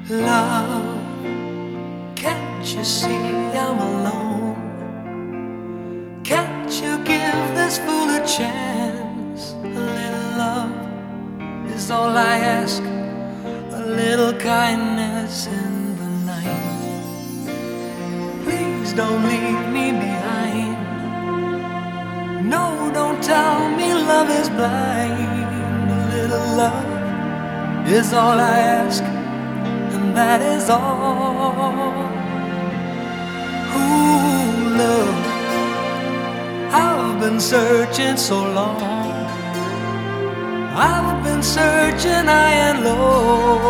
Love, can't you see I'm alone? Can't you give this fool a chance? A little love is all I ask, a little kindness in the night. Please don't leave me behind. No, don't tell me love is blind. A little love is all I ask, and that is all. Ooh, love, I've been searching so long. I've been searching high and low.